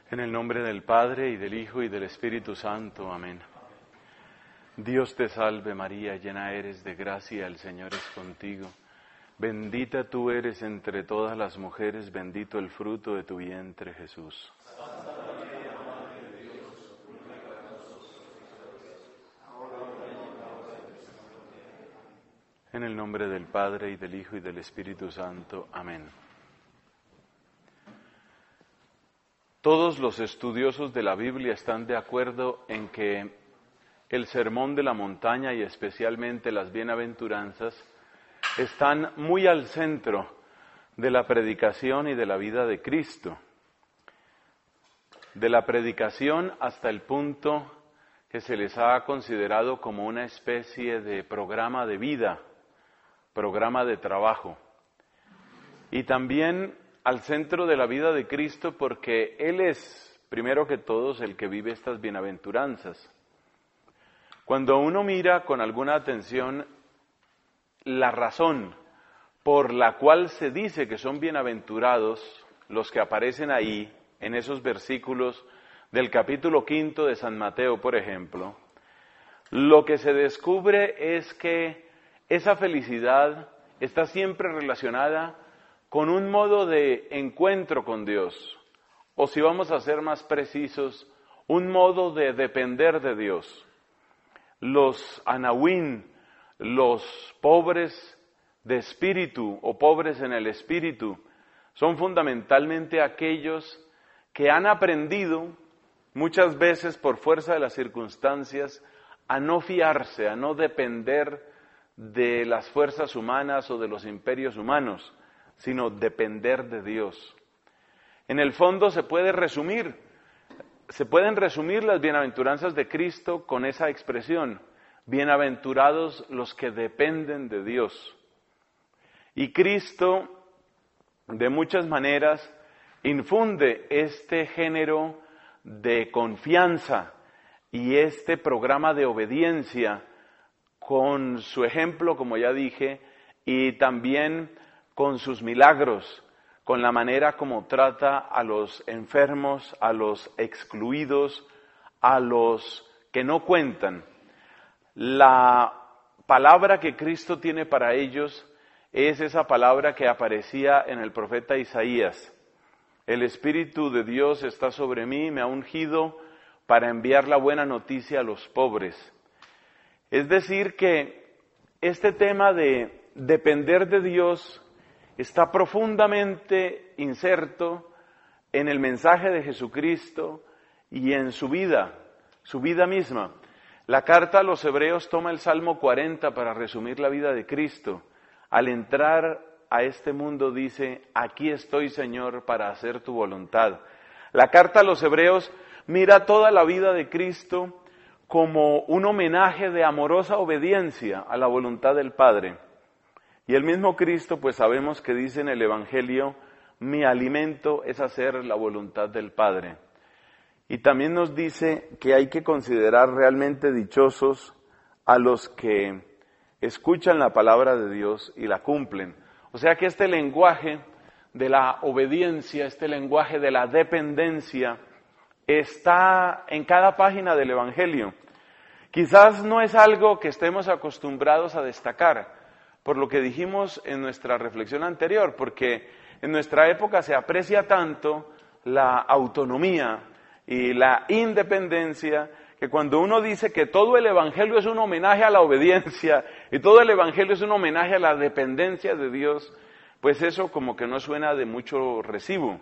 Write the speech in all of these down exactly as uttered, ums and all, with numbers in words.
En el nombre del Padre, y del Hijo, y del Espíritu Santo. Amén. Dios te salve María, llena eres de gracia, el Señor es contigo. Bendita tú eres entre todas las mujeres, bendito el fruto de tu vientre, Jesús. Santa María, Madre de Dios, ruega por nosotros pecadores, ahora y en la hora de nuestra muerte. En el nombre del Padre, y del Hijo, y del Espíritu Santo. Amén. Todos los estudiosos de la Biblia están de acuerdo en que el Sermón de la Montaña y especialmente las Bienaventuranzas están muy al centro de la predicación y de la vida de Cristo. De la predicación hasta el punto que se les ha considerado como una especie de programa de vida, programa de trabajo. Y también al centro de la vida de Cristo porque Él es, primero que todos, el que vive estas bienaventuranzas. Cuando uno mira con alguna atención la razón por la cual se dice que son bienaventurados los que aparecen ahí, en esos versículos del capítulo quinto de San Mateo, por ejemplo, lo que se descubre es que esa felicidad está siempre relacionada con un modo de encuentro con Dios, o si vamos a ser más precisos, un modo de depender de Dios. Los anahuín, los pobres de espíritu o pobres en el espíritu, son fundamentalmente aquellos que han aprendido, muchas veces por fuerza de las circunstancias, a no fiarse, a no depender de las fuerzas humanas o de los imperios humanos, sino depender de Dios. En el fondo se puede resumir, se pueden resumir las bienaventuranzas de Cristo con esa expresión: bienaventurados los que dependen de Dios. Y Cristo, de muchas maneras, infunde este género de confianza y este programa de obediencia con su ejemplo, como ya dije, y también con sus milagros, con la manera como trata a los enfermos, a los excluidos, a los que no cuentan. La palabra que Cristo tiene para ellos es esa palabra que aparecía en el profeta Isaías. El Espíritu de Dios está sobre mí, me ha ungido para enviar la buena noticia a los pobres. Es decir que este tema de depender de Dios está profundamente inserto en el mensaje de Jesucristo y en su vida, su vida misma. La carta a los Hebreos toma el Salmo cuarenta para resumir la vida de Cristo. Al entrar a este mundo dice: aquí estoy, Señor, para hacer tu voluntad. La carta a los Hebreos mira toda la vida de Cristo como un homenaje de amorosa obediencia a la voluntad del Padre. Y el mismo Cristo, pues sabemos que dice en el Evangelio: mi alimento es hacer la voluntad del Padre. Y también nos dice que hay que considerar realmente dichosos a los que escuchan la palabra de Dios y la cumplen. O sea que este lenguaje de la obediencia, este lenguaje de la dependencia, está en cada página del Evangelio. Quizás no es algo que estemos acostumbrados a destacar, por lo que dijimos en nuestra reflexión anterior, porque en nuestra época se aprecia tanto la autonomía y la independencia, que cuando uno dice que todo el Evangelio es un homenaje a la obediencia y todo el Evangelio es un homenaje a la dependencia de Dios, pues eso como que no suena de mucho recibo.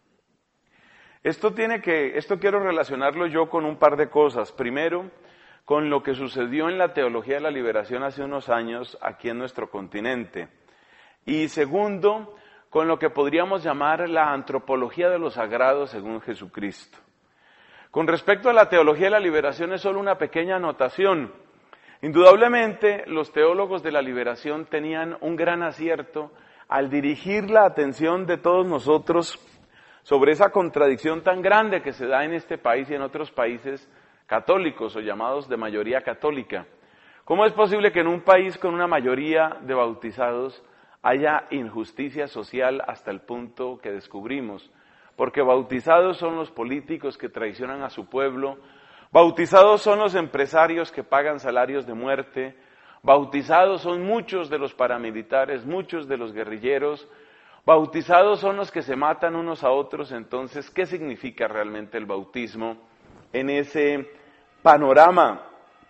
Esto tiene que, esto quiero relacionarlo yo con un par de cosas. Primero, con lo que sucedió en la teología de la liberación hace unos años aquí en nuestro continente. Y segundo, con lo que podríamos llamar la antropología de lo sagrado según Jesucristo. Con respecto a la teología de la liberación es solo una pequeña anotación. Indudablemente los teólogos de la liberación tenían un gran acierto al dirigir la atención de todos nosotros sobre esa contradicción tan grande que se da en este país y en otros países católicos o llamados de mayoría católica. ¿Cómo es posible que en un país con una mayoría de bautizados haya injusticia social hasta el punto que descubrimos? porque bautizados son los políticos que traicionan a su pueblo, bautizados son los empresarios que pagan salarios de muerte, bautizados son muchos de los paramilitares, muchos de los guerrilleros, bautizados son los que se matan unos a otros. Entonces, ¿qué significa realmente el bautismo en ese panorama,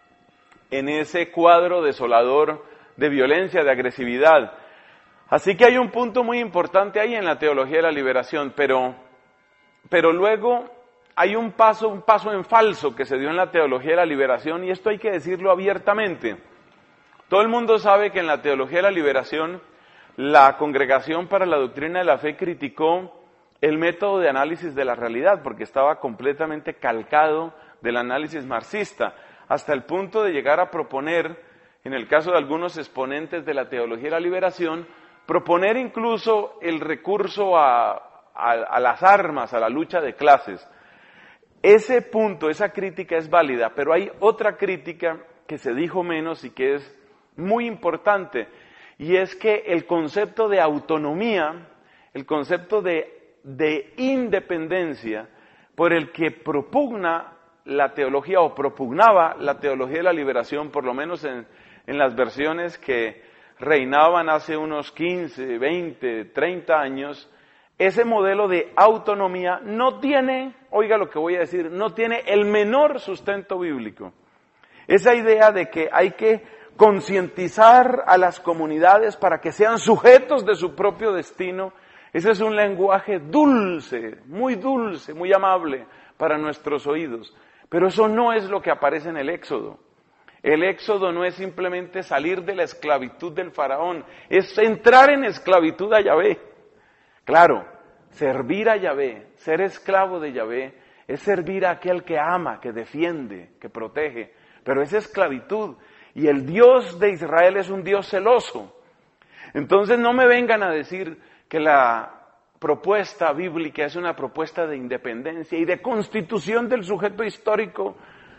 en ese cuadro desolador de violencia, de agresividad? Así que hay un punto muy importante ahí en la teología de la liberación, pero, pero luego hay un paso, un paso en falso que se dio en la teología de la liberación, y esto hay que decirlo abiertamente. Todo el mundo sabe que en la teología de la liberación, la Congregación para la Doctrina de la Fe criticó el método de análisis de la realidad, porque estaba completamente calcado del análisis marxista, hasta el punto de llegar a proponer, en el caso de algunos exponentes de la teología de la liberación, proponer incluso el recurso a, a, a las armas, a la lucha de clases. Ese punto, esa crítica es válida, pero hay otra crítica que se dijo menos y que es muy importante, y es que el concepto de autonomía, el concepto de, de independencia por el que propugna la teología o propugnaba la teología de la liberación, por lo menos en, en las versiones que reinaban hace unos quince, veinte, treinta años, ese modelo de autonomía no tiene, oiga lo que voy a decir, no tiene el menor sustento bíblico. Esa idea de que hay que concientizar a las comunidades para que sean sujetos de su propio destino, ese es un lenguaje dulce, muy dulce, muy amable para nuestros oídos, pero eso no es lo que aparece en el Éxodo. El Éxodo no es simplemente salir de la esclavitud del faraón, es entrar en esclavitud a Yahvé. Claro, servir a Yahvé, ser esclavo de Yahvé, es servir a aquel que ama, que defiende, que protege, pero es esclavitud. Y el Dios de Israel es un Dios celoso. Entonces no me vengan a decir que la propuesta bíblica es una propuesta de independencia y de constitución del sujeto histórico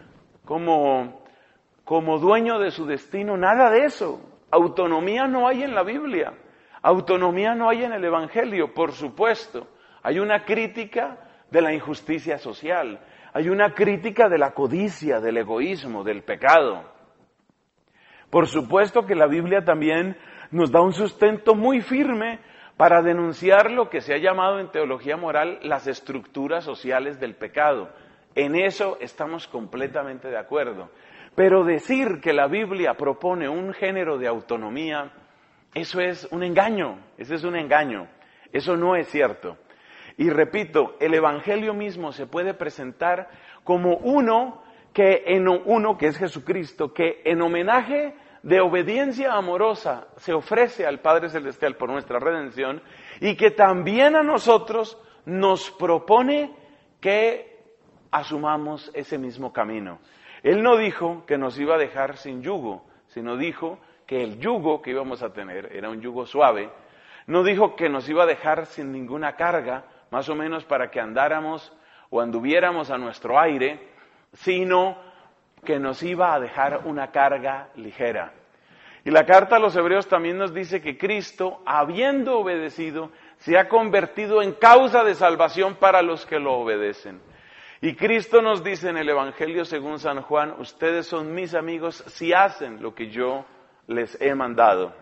como, como dueño de su destino. Nada de eso. Autonomía no hay en la Biblia. Autonomía no hay en el Evangelio, por supuesto. Hay una crítica de la injusticia social. Hay una crítica de la codicia, del egoísmo, del pecado. Por supuesto que la Biblia también nos da un sustento muy firme para denunciar lo que se ha llamado en teología moral las estructuras sociales del pecado. En eso estamos completamente de acuerdo. Pero decir que la Biblia propone un género de autonomía, eso es un engaño, ese es un engaño, eso no es cierto. Y repito, el Evangelio mismo se puede presentar como uno que en uno que es Jesucristo, que en homenaje de obediencia amorosa se ofrece al Padre Celestial por nuestra redención, y que también a nosotros nos propone que asumamos ese mismo camino. Él no dijo que nos iba a dejar sin yugo, sino dijo que el yugo que íbamos a tener era un yugo suave. No dijo que nos iba a dejar sin ninguna carga, más o menos para que andáramos o anduviéramos a nuestro aire, sino que nos iba a dejar una carga ligera. Y la carta a los Hebreos también nos dice que Cristo, habiendo obedecido, se ha convertido en causa de salvación para los que lo obedecen. Y Cristo nos dice en el Evangelio según San Juan, ustedes son mis amigos si hacen lo que yo les he mandado.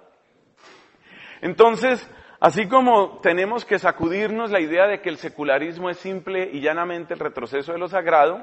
Entonces, así como tenemos que sacudirnos la idea de que el secularismo es simple y llanamente el retroceso de lo sagrado,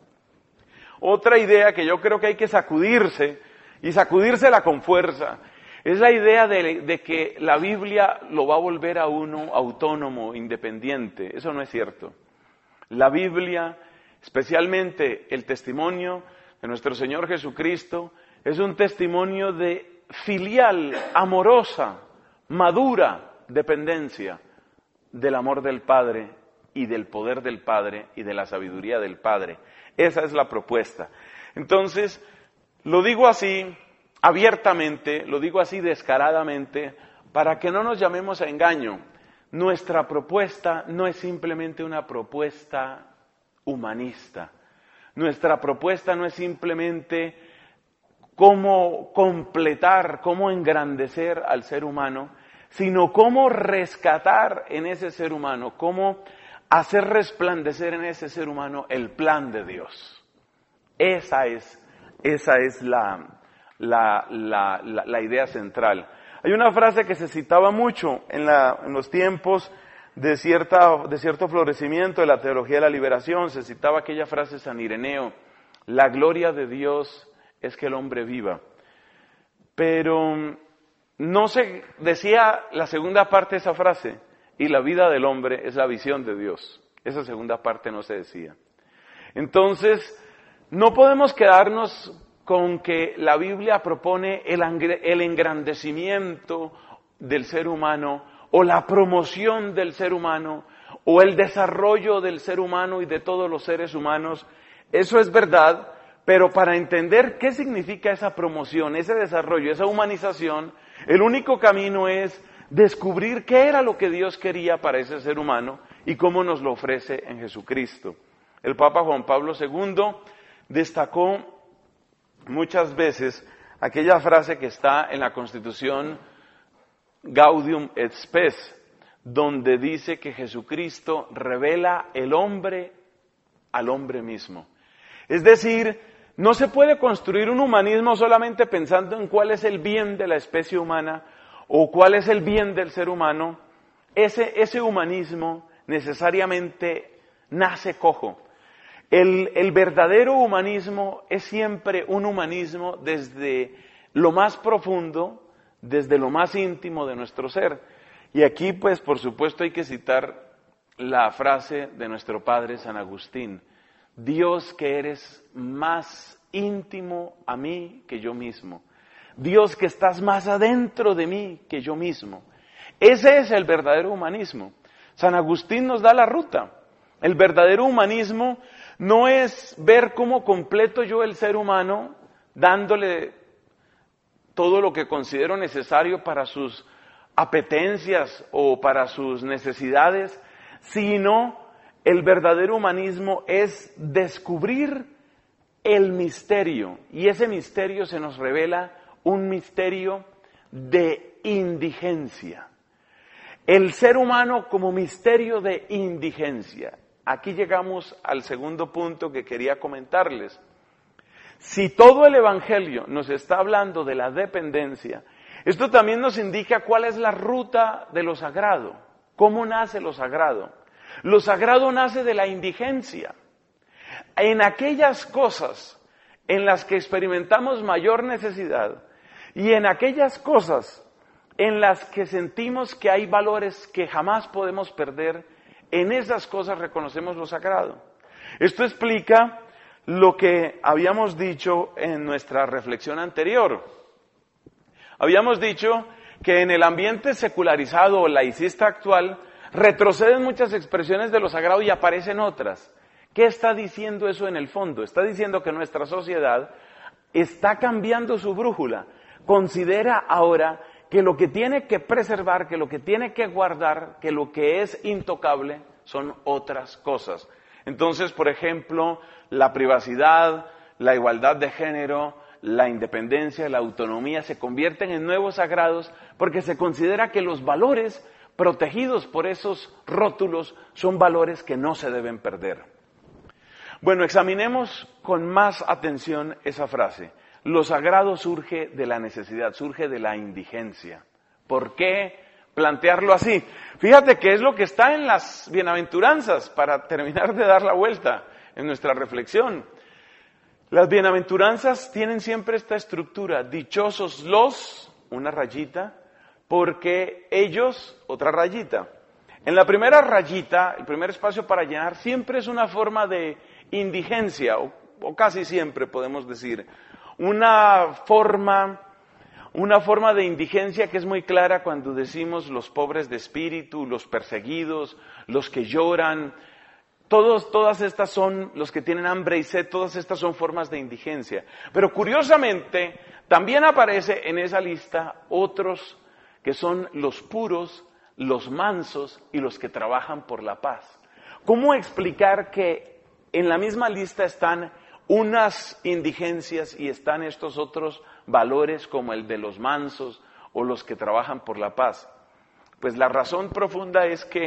otra idea que yo creo que hay que sacudirse, y sacudírsela con fuerza, es la idea de, de que la Biblia lo va a volver a uno autónomo, independiente. Eso no es cierto. La Biblia, especialmente el testimonio de nuestro Señor Jesucristo, es un testimonio de filial, amorosa, madura dependencia del amor del Padre y del poder del Padre y de la sabiduría del Padre. Esa es la propuesta. Entonces, lo digo así abiertamente, lo digo así descaradamente, para que no nos llamemos a engaño. Nuestra propuesta no es simplemente una propuesta humanista. Nuestra propuesta no es simplemente cómo completar, cómo engrandecer al ser humano, sino cómo rescatar en ese ser humano, cómo hacer resplandecer en ese ser humano el plan de Dios. Esa es, esa es la, la, la, la, la idea central. Hay una frase que se citaba mucho en, la, en los tiempos de, cierta, de cierto florecimiento de la teología de la liberación. Se citaba aquella frase de San Ireneo: la gloria de Dios es que el hombre viva. Pero no se decía la segunda parte de esa frase: y la vida del hombre es la visión de Dios. Esa segunda parte no se decía. Entonces, no podemos quedarnos con que la Biblia propone el, el engrandecimiento del ser humano, o la promoción del ser humano, o el desarrollo del ser humano y de todos los seres humanos. Eso es verdad, pero para entender qué significa esa promoción, ese desarrollo, esa humanización, el único camino es descubrir qué era lo que Dios quería para ese ser humano y cómo nos lo ofrece en Jesucristo. El Papa Juan Pablo segundo destacó muchas veces aquella frase que está en la Constitución Gaudium et Spes, donde dice que Jesucristo revela el hombre al hombre mismo. Es decir, no se puede construir un humanismo solamente pensando en cuál es el bien de la especie humana o cuál es el bien del ser humano. Ese, ese humanismo necesariamente nace cojo. El, el verdadero humanismo es siempre un humanismo desde lo más profundo, desde lo más íntimo de nuestro ser. Y aquí, pues, por supuesto, hay que citar la frase de nuestro padre San Agustín: Dios, que eres más íntimo a mí que yo mismo. Dios, que estás más adentro de mí que yo mismo. Ese es el verdadero humanismo. San Agustín nos da la ruta. El verdadero humanismo no es ver cómo completo yo el ser humano, dándole todo lo que considero necesario para sus apetencias o para sus necesidades, sino el verdadero humanismo es descubrir el misterio, y ese misterio se nos revela un misterio de indigencia. El ser humano como misterio de indigencia. Aquí llegamos al segundo punto que quería comentarles. Si todo el Evangelio nos está hablando de la dependencia, esto también nos indica cuál es la ruta de lo sagrado, cómo nace lo sagrado. Lo sagrado nace de la indigencia. En aquellas cosas en las que experimentamos mayor necesidad y en aquellas cosas en las que sentimos que hay valores que jamás podemos perder, en esas cosas reconocemos lo sagrado. Esto explica lo que habíamos dicho en nuestra reflexión anterior. Habíamos dicho que en el ambiente secularizado o laicista actual retroceden muchas expresiones de lo sagrado y aparecen otras. ¿Qué está diciendo eso en el fondo? Está diciendo que nuestra sociedad está cambiando su brújula. Considera ahora que lo que tiene que preservar, que lo que tiene que guardar, que lo que es intocable son otras cosas. Entonces, por ejemplo, la privacidad, la igualdad de género, la independencia, la autonomía se convierten en nuevos sagrados porque se considera que los valores protegidos por esos rótulos son valores que no se deben perder. Bueno, examinemos con más atención esa frase. Lo sagrado surge de la necesidad, surge de la indigencia. ¿Por qué plantearlo así? Fíjate que es lo que está en las bienaventuranzas, para terminar de dar la vuelta en nuestra reflexión. Las bienaventuranzas tienen siempre esta estructura: dichosos los, una rayita, porque ellos, otra rayita. En la primera rayita, el primer espacio para llenar, siempre es una forma de indigencia, o, o casi siempre podemos decir, una forma, una forma de indigencia que es muy clara cuando decimos los pobres de espíritu, los perseguidos, los que lloran. Todos, todas estas son, los que tienen hambre y sed, todas estas son formas de indigencia. Pero curiosamente, también aparece en esa lista otros que son los puros, los mansos y los que trabajan por la paz. ¿Cómo explicar que en la misma lista están unas indigencias y están estos otros valores como el de los mansos o los que trabajan por la paz? Pues la razón profunda es que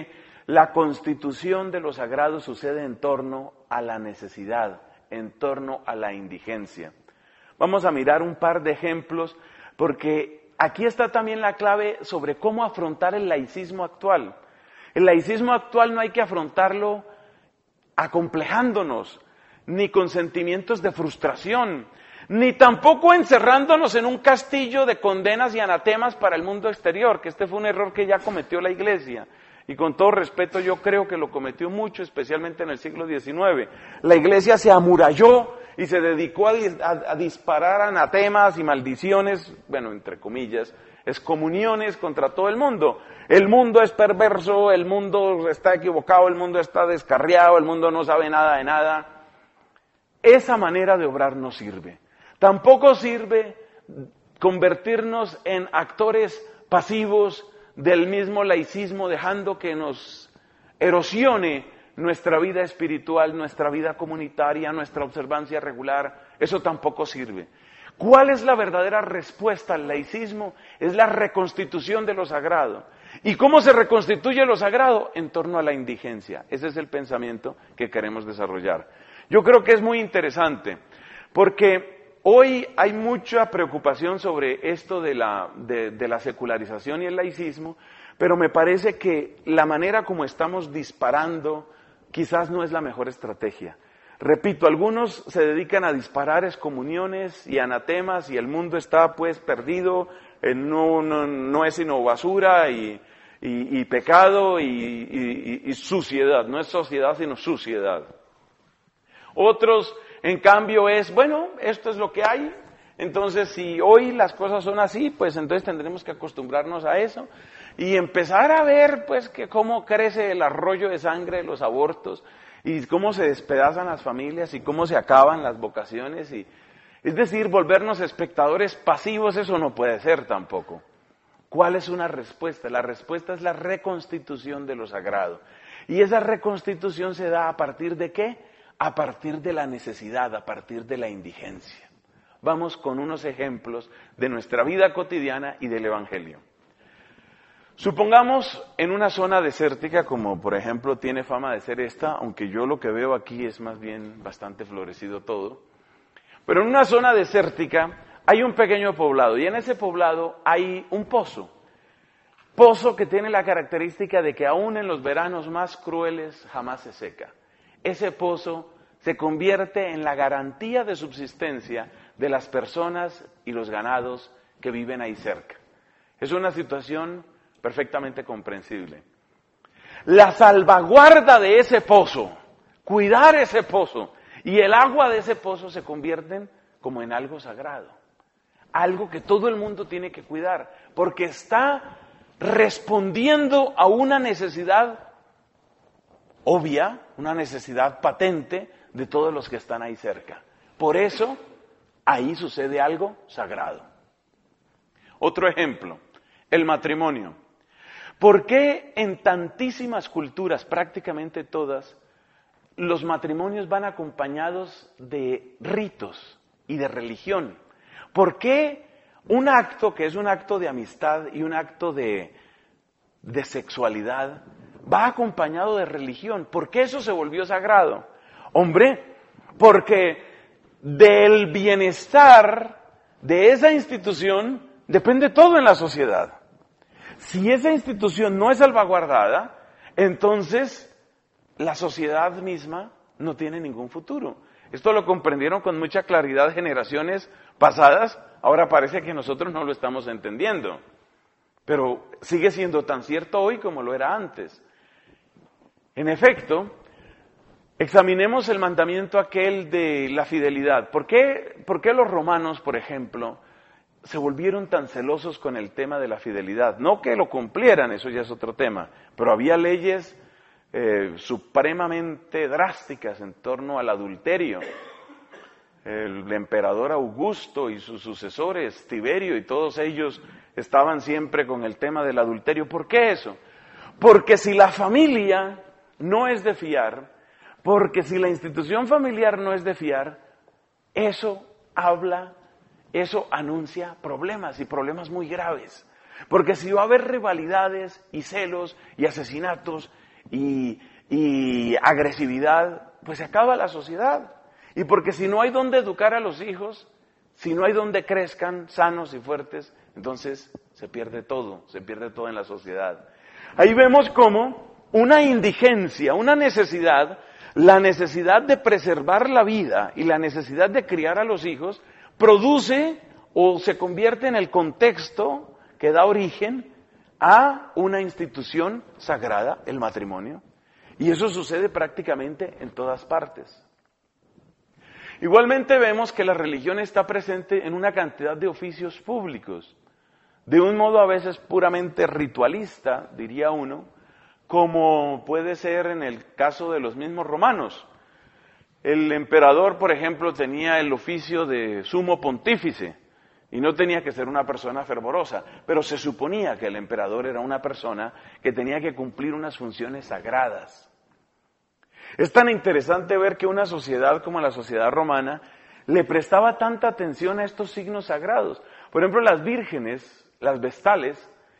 La constitución de lo sagrado sucede en torno a la necesidad, en torno a la indigencia. Vamos a mirar un par de ejemplos, porque aquí está también la clave sobre cómo afrontar el laicismo actual. El laicismo actual no hay que afrontarlo acomplejándonos, ni con sentimientos de frustración, ni tampoco encerrándonos en un castillo de condenas y anatemas para el mundo exterior, que este fue un error que ya cometió la Iglesia. Y con todo respeto, yo creo que lo cometió mucho, especialmente en el siglo diecinueve. La Iglesia se amuralló y se dedicó a, a, a disparar anatemas y maldiciones, bueno, entre comillas, excomuniones contra todo el mundo. El mundo es perverso, el mundo está equivocado, el mundo está descarriado, el mundo no sabe nada de nada. Esa manera de obrar no sirve. Tampoco sirve convertirnos en actores pasivos del mismo laicismo, dejando que nos erosione nuestra vida espiritual, nuestra vida comunitaria, nuestra observancia regular. Eso tampoco sirve. ¿Cuál es la verdadera respuesta al laicismo? Es la reconstitución de lo sagrado. ¿Y cómo se reconstituye lo sagrado? En torno a la indigencia. Ese es el pensamiento que queremos desarrollar. Yo creo que es muy interesante, porque hoy hay mucha preocupación sobre esto de la, de, de la secularización y el laicismo, pero me parece que la manera como estamos disparando quizás no es la mejor estrategia. Repito, algunos se dedican a disparar excomuniones y anatemas y el mundo está pues perdido, eh, no, no, no es sino basura y, y, y pecado y, y, y suciedad, no es sociedad sino suciedad. Otros, en cambio, es, bueno, esto es lo que hay, entonces si hoy las cosas son así, pues entonces tendremos que acostumbrarnos a eso y empezar a ver pues que cómo crece el arroyo de sangre de los abortos y cómo se despedazan las familias y cómo se acaban las vocaciones. Y, es decir, volvernos espectadores pasivos, eso no puede ser tampoco. ¿Cuál es una respuesta? La respuesta es la reconstitución de lo sagrado. Y esa reconstitución se da a partir de ¿qué? A partir de la necesidad, a partir de la indigencia. Vamos con unos ejemplos de nuestra vida cotidiana y del Evangelio. Supongamos en una zona desértica, como por ejemplo tiene fama de ser esta, aunque yo lo que veo aquí es más bien bastante florecido todo, pero en una zona desértica hay un pequeño poblado y en ese poblado hay un pozo, pozo que tiene la característica de que aún en los veranos más crueles jamás se seca. Ese pozo se convierte en la garantía de subsistencia de las personas y los ganados que viven ahí cerca. Es una situación perfectamente comprensible. La salvaguarda de ese pozo, cuidar ese pozo y el agua de ese pozo se convierten como en algo sagrado, algo que todo el mundo tiene que cuidar, porque está respondiendo a una necesidad obvia, una necesidad patente de todos los que están ahí cerca. Por eso, ahí sucede algo sagrado. Otro ejemplo, el matrimonio. ¿Por qué en tantísimas culturas, prácticamente todas, los matrimonios van acompañados de ritos y de religión? ¿Por qué un acto que es un acto de amistad y un acto de, de sexualidad va acompañado de religión? ¿Por qué eso se volvió sagrado? Hombre, porque del bienestar de esa institución depende todo en la sociedad. Si esa institución no es salvaguardada, entonces la sociedad misma no tiene ningún futuro. Esto lo comprendieron con mucha claridad generaciones pasadas, ahora parece que nosotros no lo estamos entendiendo. Pero sigue siendo tan cierto hoy como lo era antes. En efecto, examinemos el mandamiento aquel de la fidelidad. ¿Por qué, por qué los romanos, por ejemplo, se volvieron tan celosos con el tema de la fidelidad? No que lo cumplieran, eso ya es otro tema, pero había leyes eh, supremamente drásticas en torno al adulterio. El emperador Augusto y sus sucesores, Tiberio y todos ellos, estaban siempre con el tema del adulterio. ¿Por qué eso? Porque si la familia no es de fiar, porque si la institución familiar no es de fiar, eso habla Eso anuncia problemas y problemas muy graves. Porque si va a haber rivalidades y celos y asesinatos, y, y agresividad, pues se acaba la sociedad. Y porque si no hay donde educar a los hijos, si no hay donde crezcan sanos y fuertes, entonces se pierde todo, se pierde todo en la sociedad. Ahí vemos cómo una indigencia, una necesidad, la necesidad de preservar la vida y la necesidad de criar a los hijos, produce o se convierte en el contexto que da origen a una institución sagrada, el matrimonio. Y eso sucede prácticamente en todas partes. Igualmente vemos que la religión está presente en una cantidad de oficios públicos, de un modo a veces puramente ritualista, diría uno, como puede ser en el caso de los mismos romanos. El emperador, por ejemplo, tenía el oficio de sumo pontífice y no tenía que ser una persona fervorosa, pero se suponía que el emperador era una persona que tenía que cumplir unas funciones sagradas. Es tan interesante ver que una sociedad como la sociedad romana le prestaba tanta atención a estos signos sagrados. Por ejemplo, las vírgenes, las vestales,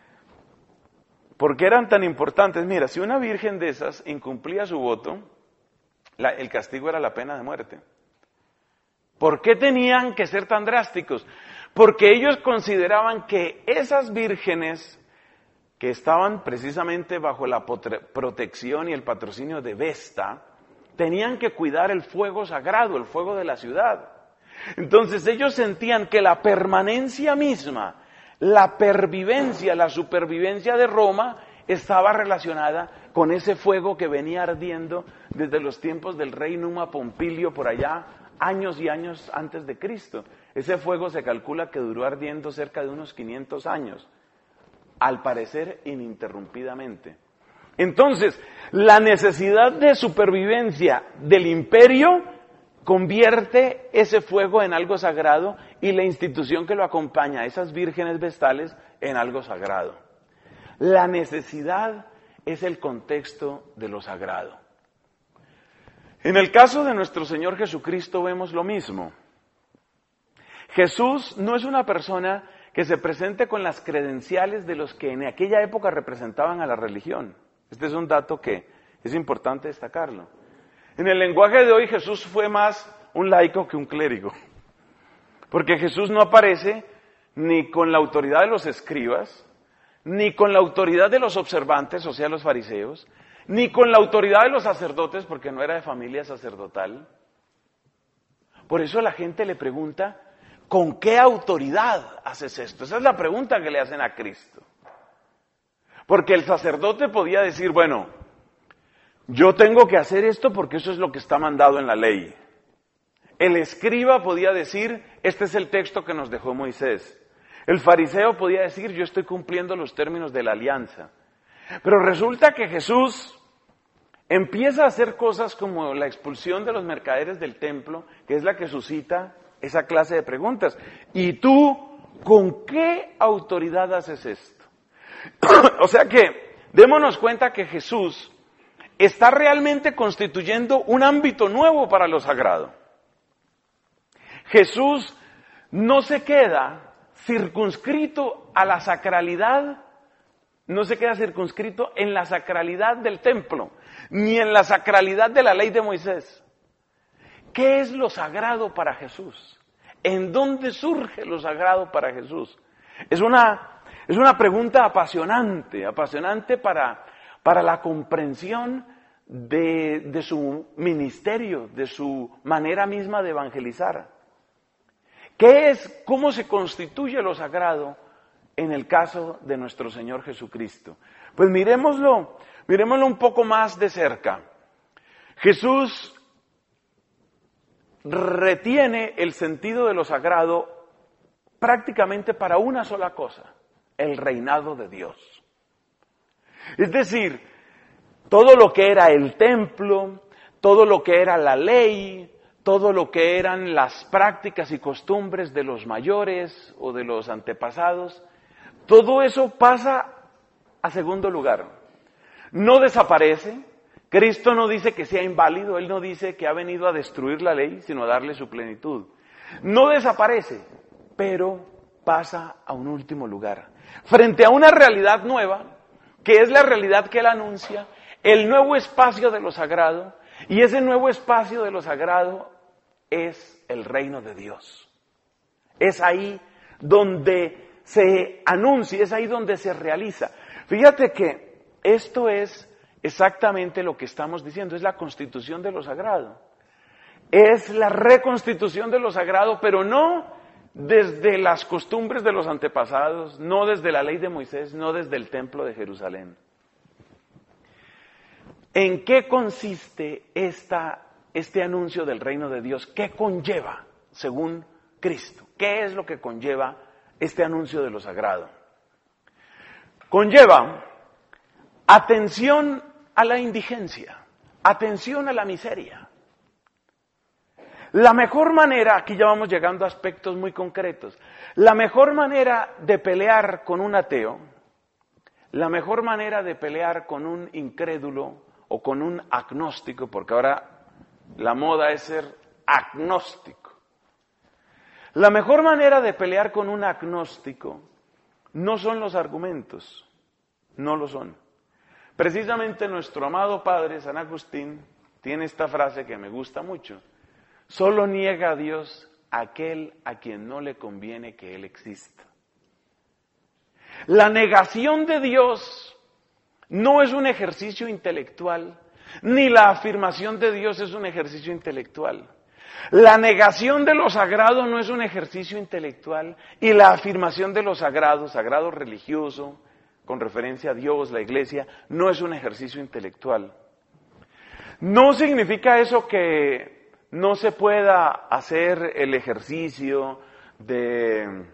¿por qué eran tan importantes? Mira, si una virgen de esas incumplía su voto, la, el castigo era la pena de muerte. ¿Por qué tenían que ser tan drásticos? Porque ellos consideraban que esas vírgenes que estaban precisamente bajo la protección y el patrocinio de Vesta, tenían que cuidar el fuego sagrado, el fuego de la ciudad. Entonces ellos sentían que la permanencia misma, la pervivencia, la supervivencia de Roma estaba relacionada con ese fuego que venía ardiendo desde los tiempos del rey Numa Pompilio por allá, años y años antes de Cristo. Ese fuego se calcula que duró ardiendo cerca de unos quinientos años, al parecer ininterrumpidamente. Entonces, la necesidad de supervivencia del imperio convierte ese fuego en algo sagrado y la institución que lo acompaña, esas vírgenes vestales, en algo sagrado. La necesidad es el contexto de lo sagrado. En el caso de nuestro Señor Jesucristo vemos lo mismo. Jesús no es una persona que se presente con las credenciales de los que en aquella época representaban a la religión. Este es un dato que es importante destacarlo. En el lenguaje de hoy Jesús fue más un laico que un clérigo, porque Jesús no aparece ni con la autoridad de los escribas, ni con la autoridad de los observantes, o sea, los fariseos, ni con la autoridad de los sacerdotes, porque no era de familia sacerdotal. Por eso la gente le pregunta, ¿con qué autoridad haces esto? Esa es la pregunta que le hacen a Cristo. Porque el sacerdote podía decir, bueno, yo tengo que hacer esto porque eso es lo que está mandado en la ley. El escriba podía decir, este es el texto que nos dejó Moisés. El fariseo podía decir, yo estoy cumpliendo los términos de la alianza. Pero resulta que Jesús empieza a hacer cosas como la expulsión de los mercaderes del templo, que es la que suscita esa clase de preguntas. ¿Y tú con qué autoridad haces esto? O sea que, démonos cuenta que Jesús está realmente constituyendo un ámbito nuevo para lo sagrado. Jesús no se queda circunscrito a la sacralidad, no se queda circunscrito en la sacralidad del templo, ni en la sacralidad de la ley de Moisés. ¿Qué es lo sagrado para Jesús? ¿En dónde surge lo sagrado para Jesús? Es una, es una pregunta apasionante, apasionante para, para la comprensión de, de su ministerio, de su manera misma de evangelizar. ¿Qué es, cómo se constituye lo sagrado en el caso de nuestro Señor Jesucristo? Pues miremoslo, miremoslo un poco más de cerca. Jesús retiene el sentido de lo sagrado prácticamente para una sola cosa, el reinado de Dios. Es decir, todo lo que era el templo, todo lo que era la ley, todo lo que eran las prácticas y costumbres de los mayores o de los antepasados, todo eso pasa a segundo lugar. No desaparece. Cristo no dice que sea inválido, Él no dice que ha venido a destruir la ley, sino a darle su plenitud. No desaparece, pero pasa a un último lugar. Frente a una realidad nueva, que es la realidad que Él anuncia, el nuevo espacio de lo sagrado, y ese nuevo espacio de lo sagrado es el reino de Dios. Es ahí donde se anuncia, es ahí donde se realiza. Fíjate que esto es exactamente lo que estamos diciendo, es la constitución de lo sagrado. Es la reconstitución de lo sagrado, pero no desde las costumbres de los antepasados, no desde la ley de Moisés, no desde el templo de Jerusalén. ¿En qué consiste esta, este anuncio del reino de Dios? ¿Qué conlleva, según Cristo? ¿Qué es lo que conlleva este anuncio de lo sagrado? Conlleva atención a la indigencia, atención a la miseria. La mejor manera, aquí ya vamos llegando a aspectos muy concretos, la mejor manera de pelear con un ateo, la mejor manera de pelear con un incrédulo o con un agnóstico, porque ahora la moda es ser agnóstico. La mejor manera de pelear con un agnóstico no son los argumentos, no lo son. Precisamente nuestro amado padre San Agustín tiene esta frase que me gusta mucho: solo niega a Dios aquel a quien no le conviene que Él exista. La negación de Dios no es un ejercicio intelectual, ni la afirmación de Dios es un ejercicio intelectual. La negación de lo sagrado no es un ejercicio intelectual, y la afirmación de lo sagrado, sagrado religioso, con referencia a Dios, la iglesia, no es un ejercicio intelectual. No significa eso que no se pueda hacer el ejercicio de,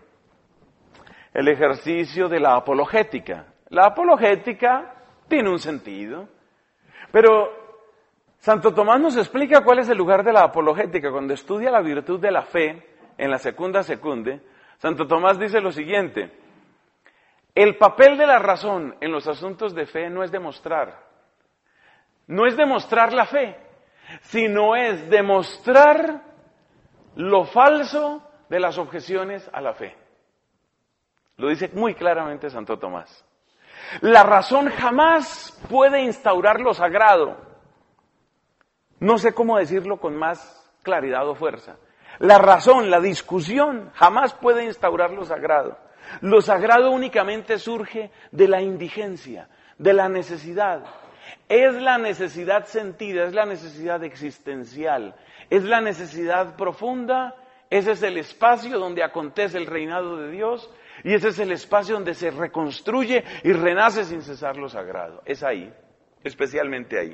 el ejercicio de la apologética. La apologética tiene un sentido, pero Santo Tomás nos explica cuál es el lugar de la apologética. Cuando estudia la virtud de la fe en la Secunda Secunde, Santo Tomás dice lo siguiente: el papel de la razón en los asuntos de fe no es demostrar, no es demostrar la fe, sino es demostrar lo falso de las objeciones a la fe. Lo dice muy claramente Santo Tomás. La razón jamás puede instaurar lo sagrado. No sé cómo decirlo con más claridad o fuerza. La razón, la discusión, jamás puede instaurar lo sagrado. Lo sagrado únicamente surge de la indigencia, de la necesidad. Es la necesidad sentida, es la necesidad existencial, es la necesidad profunda. Ese es el espacio donde acontece el reinado de Dios, y ese es el espacio donde se reconstruye y renace sin cesar lo sagrado. Es ahí, especialmente ahí.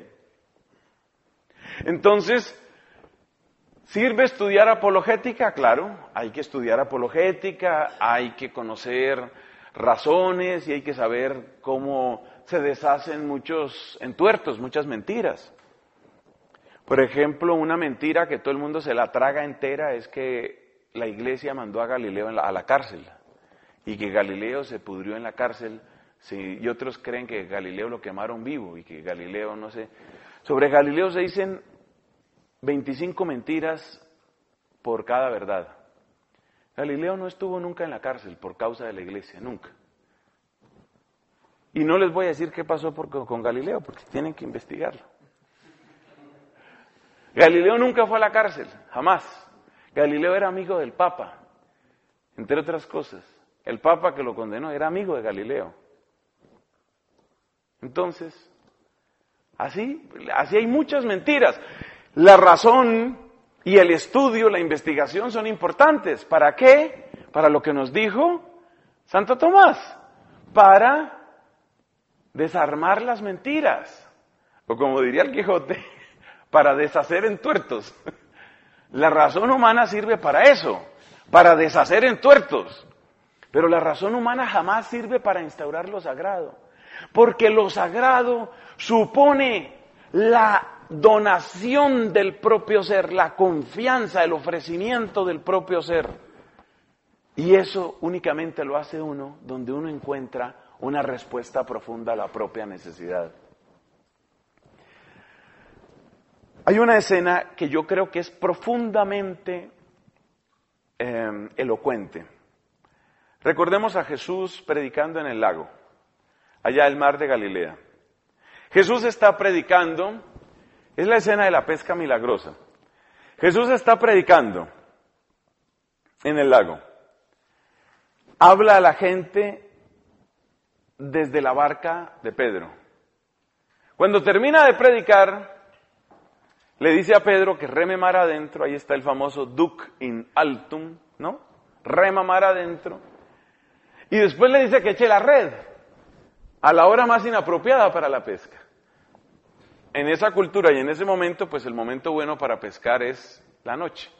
Entonces, ¿sirve estudiar apologética? Claro, hay que estudiar apologética, hay que conocer razones y hay que saber cómo se deshacen muchos entuertos, muchas mentiras. Por ejemplo, una mentira que todo el mundo se la traga entera es que la iglesia mandó a Galileo a la cárcel y que Galileo se pudrió en la cárcel, sí, y otros creen que Galileo lo quemaron vivo y que Galileo, no sé. Sobre Galileo se dicen veinticinco mentiras por cada verdad. Galileo no estuvo nunca en la cárcel por causa de la iglesia, nunca. Y no les voy a decir qué pasó por, con Galileo, porque tienen que investigarlo. Galileo nunca fue a la cárcel, jamás. Galileo era amigo del Papa, entre otras cosas. El Papa que lo condenó era amigo de Galileo. Entonces, así, así hay muchas mentiras. La razón y el estudio, la investigación son importantes. ¿Para qué? Para lo que nos dijo Santo Tomás, para desarmar las mentiras, o como diría el Quijote, para deshacer entuertos. La razón humana sirve para eso, para deshacer entuertos, pero la razón humana jamás sirve para instaurar lo sagrado, porque lo sagrado supone la donación del propio ser, la confianza, el ofrecimiento del propio ser. Y eso únicamente lo hace uno donde uno encuentra una respuesta profunda a la propia necesidad. Hay una escena que yo creo que es profundamente eh, elocuente. Recordemos a Jesús predicando en el lago, allá el mar de Galilea. Jesús está predicando, es la escena de la pesca milagrosa. Jesús está predicando en el lago. Habla a la gente desde la barca de Pedro. Cuando termina de predicar, le dice a Pedro que reme mar adentro, ahí está el famoso duc in altum, ¿no? Rema mar adentro. Y después le dice que eche la red a la hora más inapropiada para la pesca. En esa cultura y en ese momento, pues el momento bueno para pescar es la noche.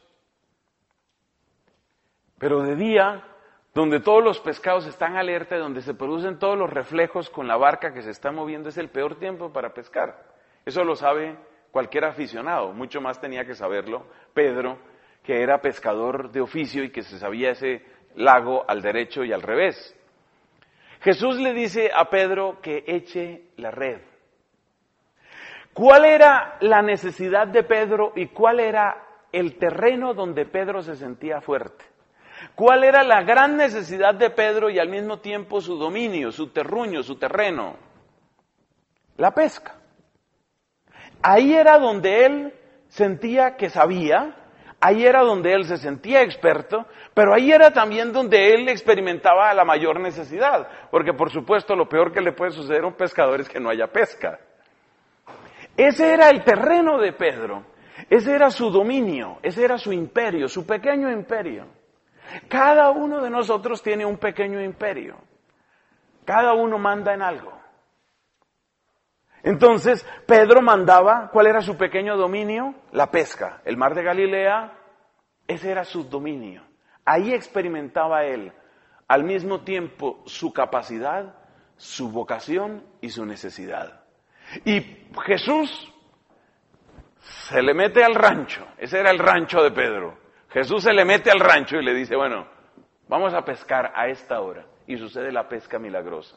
Pero de día, donde todos los pescados están alerta, donde se producen todos los reflejos con la barca que se está moviendo, es el peor tiempo para pescar. Eso lo sabe cualquier aficionado, mucho más tenía que saberlo Pedro, que era pescador de oficio y que se sabía ese lago al derecho y al revés. Jesús le dice a Pedro que eche la red. ¿Cuál era la necesidad de Pedro y cuál era el terreno donde Pedro se sentía fuerte? ¿Cuál era la gran necesidad de Pedro y al mismo tiempo su dominio, su terruño, su terreno? La pesca. Ahí era donde él sentía que sabía, ahí era donde él se sentía experto, pero ahí era también donde él experimentaba la mayor necesidad, porque por supuesto lo peor que le puede suceder a un pescador es que no haya pesca. Ese era el terreno de Pedro, ese era su dominio, ese era su imperio, su pequeño imperio. Cada uno de nosotros tiene un pequeño imperio, cada uno manda en algo. Entonces, Pedro mandaba, ¿cuál era su pequeño dominio? La pesca. El mar de Galilea, ese era su dominio. Ahí experimentaba él, al mismo tiempo, su capacidad, su vocación y su necesidad. Y Jesús se le mete al rancho, ese era el rancho de Pedro. Jesús se le mete al rancho y le dice, bueno, vamos a pescar a esta hora. Y sucede la pesca milagrosa.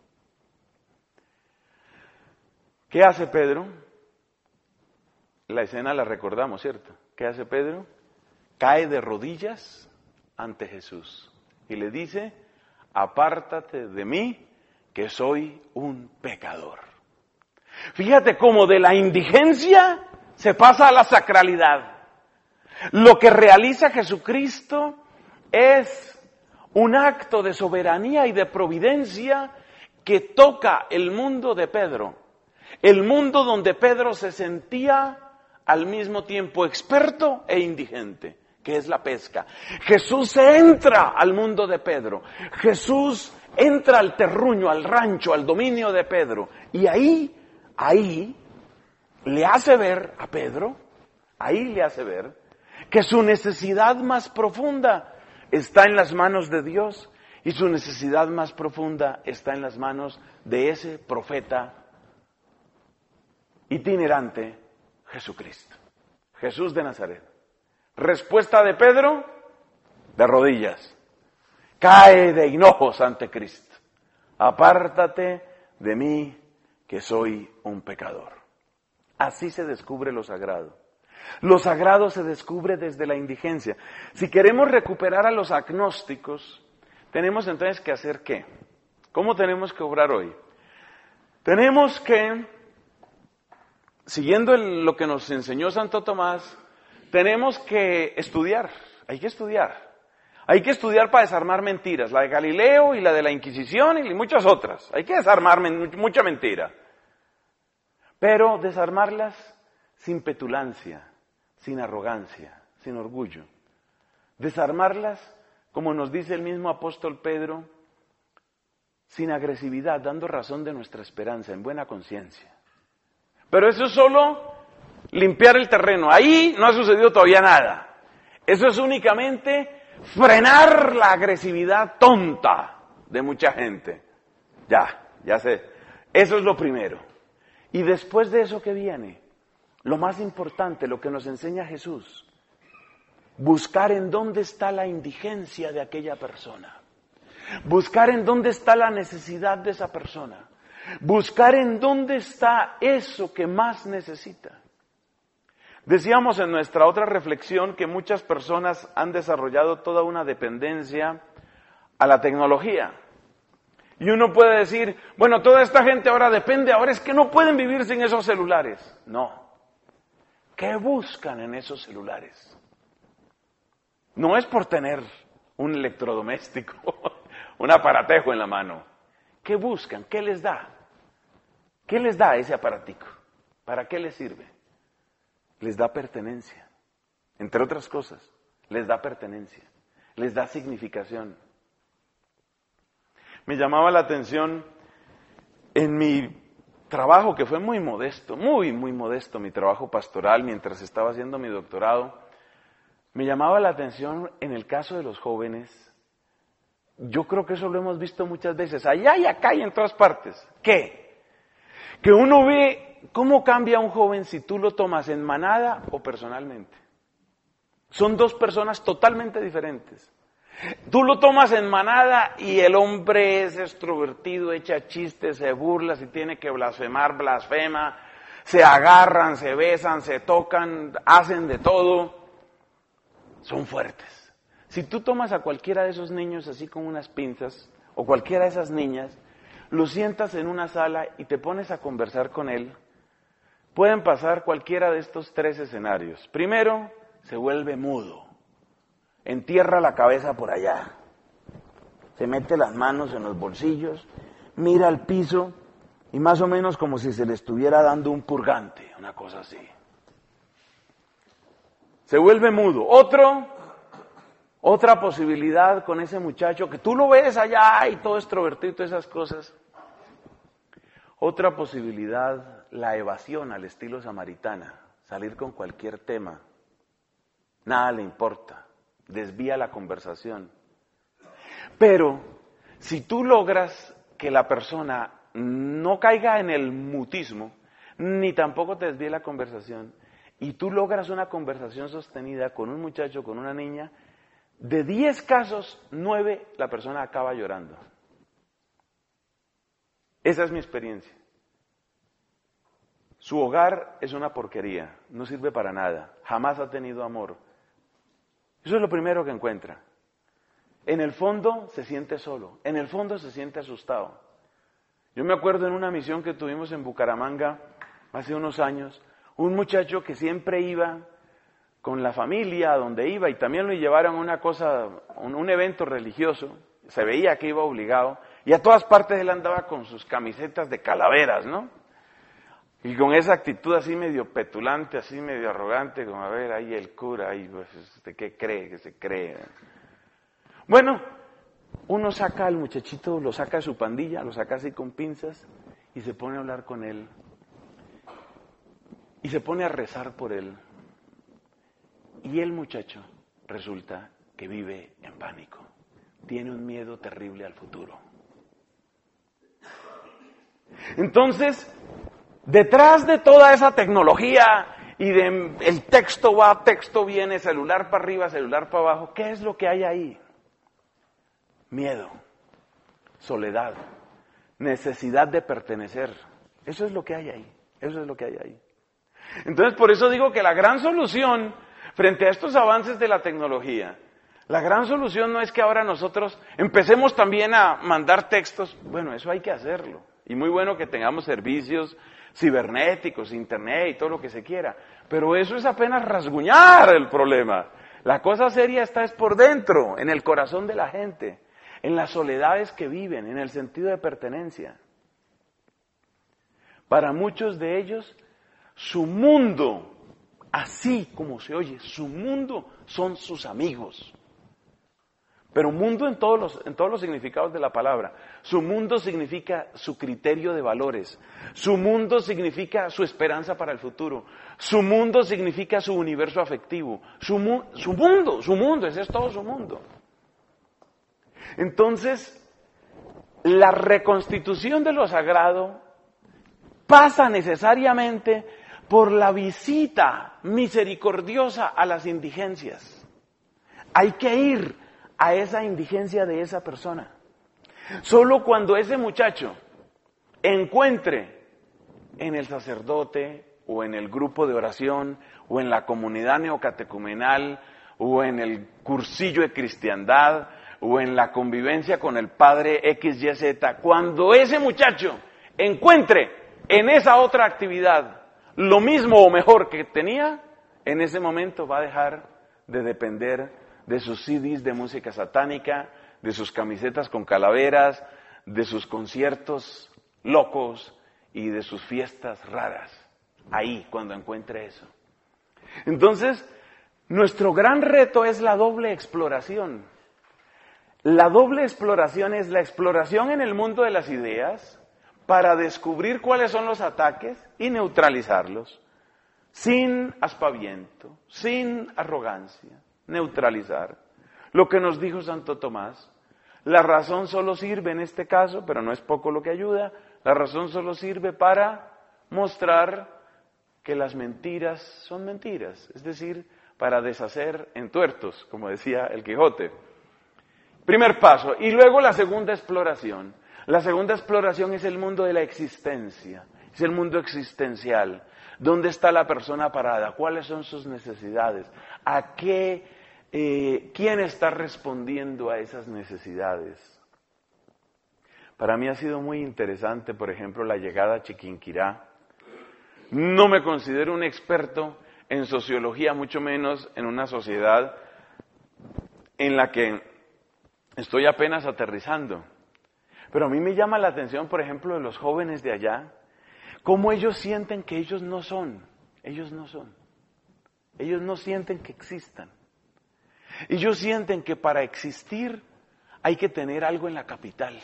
¿Qué hace Pedro? La escena la recordamos, ¿cierto? ¿Qué hace Pedro? Cae de rodillas ante Jesús y le dice, apártate de mí, que soy un pecador. Fíjate cómo de la indigencia se pasa a la sacralidad. Lo que realiza Jesucristo es un acto de soberanía y de providencia que toca el mundo de Pedro. El mundo donde Pedro se sentía al mismo tiempo experto e indigente, que es la pesca. Jesús entra al mundo de Pedro. Jesús entra al terruño, al rancho, al dominio de Pedro. Y ahí, ahí, le hace ver a Pedro, ahí le hace ver, que su necesidad más profunda está en las manos de Dios y su necesidad más profunda está en las manos de ese profeta itinerante, Jesucristo, Jesús de Nazaret. Respuesta de Pedro, de rodillas. Cae de hinojos ante Cristo. Apártate de mí, que soy un pecador. Así se descubre lo sagrado. Lo sagrado se descubre desde la indigencia. Si queremos recuperar a los agnósticos, tenemos entonces que hacer ¿qué? ¿Cómo tenemos que obrar hoy? Tenemos que, siguiendo el, lo que nos enseñó Santo Tomás, tenemos que estudiar, hay que estudiar. Hay que estudiar para desarmar mentiras, la de Galileo y la de la Inquisición y muchas otras. Hay que desarmar men- mucha mentira. Pero desarmarlas sin petulancia, sin arrogancia, sin orgullo. Desarmarlas, como nos dice el mismo apóstol Pedro, sin agresividad, dando razón de nuestra esperanza, en buena conciencia. Pero eso es solo limpiar el terreno. Ahí no ha sucedido todavía nada. Eso es únicamente frenar la agresividad tonta de mucha gente. Ya, ya sé. Eso es lo primero. Y después de eso, ¿qué viene? Lo más importante, lo que nos enseña Jesús. Buscar en dónde está la indigencia de aquella persona. Buscar en dónde está la necesidad de esa persona. Buscar en dónde está eso que más necesita. Decíamos en nuestra otra reflexión que muchas personas han desarrollado toda una dependencia a la tecnología. Y uno puede decir, bueno, toda esta gente ahora depende, ahora es que no pueden vivir sin esos celulares. No. ¿Qué buscan en esos celulares? No es por tener un electrodoméstico, un aparatejo en la mano. ¿Qué buscan? ¿Qué les da? ¿Qué les da ese aparatico? ¿Para qué les sirve? Les da pertenencia. Entre otras cosas, les da pertenencia. Les da significación. Me llamaba la atención en mi trabajo, que fue muy modesto, muy, muy modesto, mi trabajo pastoral mientras estaba haciendo mi doctorado, me llamaba la atención en el caso de los jóvenes. Yo creo que eso lo hemos visto muchas veces, allá y acá y en todas partes. ¿Qué? Que uno ve cómo cambia un joven si tú lo tomas en manada o personalmente. Son dos personas totalmente diferentes. Tú lo tomas en manada y el hombre es extrovertido, echa chistes, se burla, si tiene que blasfemar, blasfema, se agarran, se besan, se tocan, hacen de todo, son fuertes. Si tú tomas a cualquiera de esos niños así con unas pinzas, o cualquiera de esas niñas, lo sientas en una sala y te pones a conversar con él, pueden pasar cualquiera de estos tres escenarios. Primero, se vuelve mudo. Entierra la cabeza por allá, se mete las manos en los bolsillos, mira al piso y más o menos como si se le estuviera dando un purgante, una cosa así. Se vuelve mudo. Otro, otra posibilidad con ese muchacho que tú lo ves allá y todo extrovertido y todas esas cosas. Otra posibilidad, la evasión al estilo samaritana, salir con cualquier tema, nada le importa. Desvía la conversación. Pero si tú logras que la persona no caiga en el mutismo, ni tampoco te desvíe la conversación, y tú logras una conversación sostenida con un muchacho, con una niña, de diez casos, nueve la persona acaba llorando. Esa es mi experiencia. Su hogar es una porquería, no sirve para nada, jamás ha tenido amor. Eso es lo primero que encuentra. En el fondo se siente solo, en el fondo se siente asustado. Yo me acuerdo en una misión que tuvimos en Bucaramanga hace unos años, un muchacho que siempre iba con la familia a donde iba y también lo llevaron a una cosa, un, un evento religioso, se veía que iba obligado y a todas partes él andaba con sus camisetas de calaveras, ¿no? Y con esa actitud así medio petulante, así medio arrogante, como a ver, ahí el cura, ahí, pues, ¿usted qué cree que se cree? Bueno, uno saca al muchachito, lo saca de su pandilla, lo saca así con pinzas y se pone a hablar con él. Y se pone a rezar por él. Y el muchacho resulta que vive en pánico, tiene un miedo terrible al futuro. Entonces, detrás de toda esa tecnología y de el texto va, texto viene, celular para arriba, celular para abajo, ¿qué es lo que hay ahí? Miedo, soledad, necesidad de pertenecer. Eso es lo que hay ahí, eso es lo que hay ahí. Entonces, por eso digo que la gran solución frente a estos avances de la tecnología, la gran solución no es que ahora nosotros empecemos también a mandar textos. Bueno, eso hay que hacerlo. Y muy bueno que tengamos servicios cibernéticos, internet y todo lo que se quiera. Pero eso es apenas rasguñar el problema. La cosa seria está es por dentro, en el corazón de la gente, en las soledades que viven, en el sentido de pertenencia. Para muchos de ellos, su mundo, así como se oye, su mundo son sus amigos. Pero mundo en todos los, en todos los significados de la palabra. Su mundo significa su criterio de valores. Su mundo significa su esperanza para el futuro. Su mundo significa su universo afectivo. Su, mu, su mundo, su mundo, ese es todo su mundo. Entonces, la reconstitución de lo sagrado pasa necesariamente por la visita misericordiosa a las indigencias. Hay que ir a esa indigencia de esa persona. Solo cuando ese muchacho encuentre en el sacerdote o en el grupo de oración o en la comunidad neocatecumenal o en el cursillo de cristiandad o en la convivencia con el padre equis ye zeta, cuando ese muchacho encuentre en esa otra actividad lo mismo o mejor que tenía, en ese momento va a dejar de depender de sus ce des de música satánica, de sus camisetas con calaveras, de sus conciertos locos y de sus fiestas raras. Ahí, cuando encuentre eso. Entonces, nuestro gran reto es la doble exploración. La doble exploración es la exploración en el mundo de las ideas para descubrir cuáles son los ataques y neutralizarlos, sin aspaviento, sin arrogancia, neutralizar. Lo que nos dijo Santo Tomás, la razón solo sirve en este caso, pero no es poco lo que ayuda, la razón solo sirve para mostrar que las mentiras son mentiras, es decir, para deshacer entuertos, como decía el Quijote. Primer paso. Y luego la segunda exploración. La segunda exploración es el mundo de la existencia, es el mundo existencial. ¿Dónde está la persona parada? ¿Cuáles son sus necesidades? ¿A qué, eh, quién está respondiendo a esas necesidades? Para mí ha sido muy interesante, por ejemplo, la llegada a Chiquinquirá. No me considero un experto en sociología, mucho menos en una sociedad en la que estoy apenas aterrizando. Pero a mí me llama la atención, por ejemplo, de los jóvenes de allá, cómo ellos sienten que ellos no son, ellos no son. Ellos no sienten que existan. Ellos sienten que para existir hay que tener algo en la capital.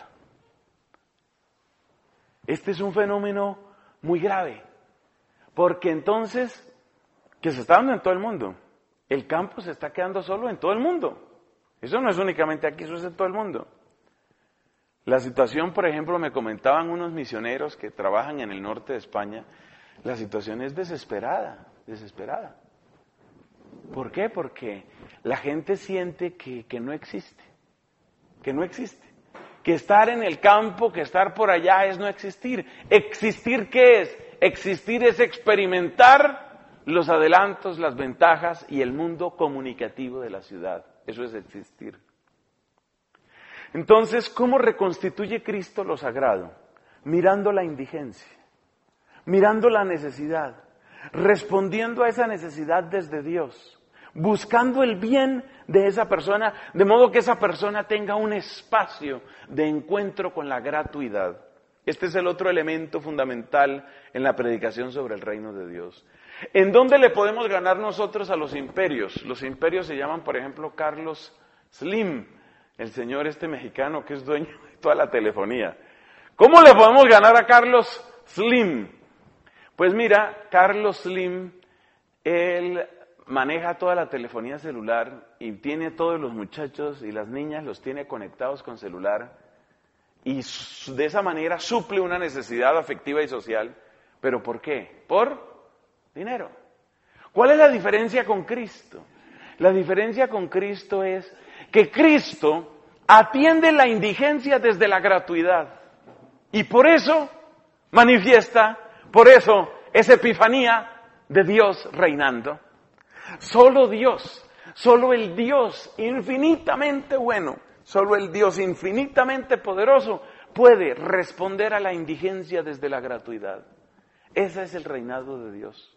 Este es un fenómeno muy grave, porque entonces, que se está dando en todo el mundo, el campo se está quedando solo en todo el mundo. Eso no es únicamente aquí, eso es en todo el mundo. La situación, por ejemplo, me comentaban unos misioneros que trabajan en el norte de España, la situación es desesperada, desesperada. ¿Por qué? Porque la gente siente que, que no existe, que no existe. Que estar en el campo, que estar por allá es no existir. ¿Existir qué es? Existir es experimentar los adelantos, las ventajas y el mundo comunicativo de la ciudad. Eso es existir. Entonces, ¿cómo reconstituye Cristo lo sagrado? Mirando la indigencia, mirando la necesidad, respondiendo a esa necesidad desde Dios, buscando el bien de esa persona, de modo que esa persona tenga un espacio de encuentro con la gratuidad. Este es el otro elemento fundamental en la predicación sobre el reino de Dios. ¿En dónde le podemos ganar nosotros a los imperios? Los imperios se llaman, por ejemplo, Carlos Slim, el señor este mexicano que es dueño de toda la telefonía. ¿Cómo le podemos ganar a Carlos Slim? Pues mira, Carlos Slim, él maneja toda la telefonía celular y tiene todos los muchachos y las niñas los tiene conectados con celular y de esa manera suple una necesidad afectiva y social. ¿Pero por qué? Por dinero. ¿Cuál es la diferencia con Cristo? La diferencia con Cristo es que Cristo atiende la indigencia desde la gratuidad y por eso manifiesta, por eso es epifanía de Dios reinando. Solo Dios, solo el Dios infinitamente bueno, solo el Dios infinitamente poderoso puede responder a la indigencia desde la gratuidad. Ese es el reinado de Dios.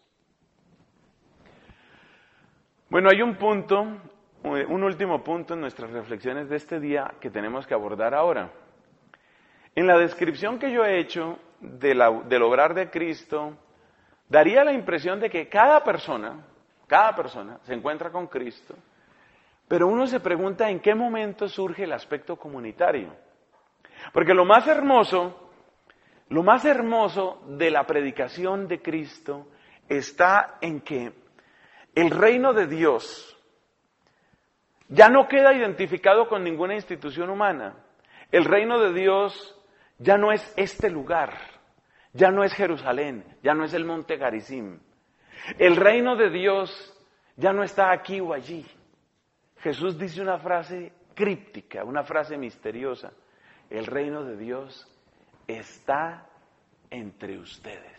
Bueno, hay un punto, un último punto en nuestras reflexiones de este día que tenemos que abordar ahora. En la descripción que yo he hecho de la, del obrar de Cristo, daría la impresión de que cada persona, cada persona se encuentra con Cristo, pero uno se pregunta en qué momento surge el aspecto comunitario. Porque lo más hermoso, lo más hermoso de la predicación de Cristo está en que el reino de Dios ya no queda identificado con ninguna institución humana. El reino de Dios ya no es este lugar, ya no es Jerusalén, ya no es el monte Garizim. El reino de Dios ya no está aquí o allí. Jesús dice una frase críptica, una frase misteriosa. El reino de Dios está entre ustedes.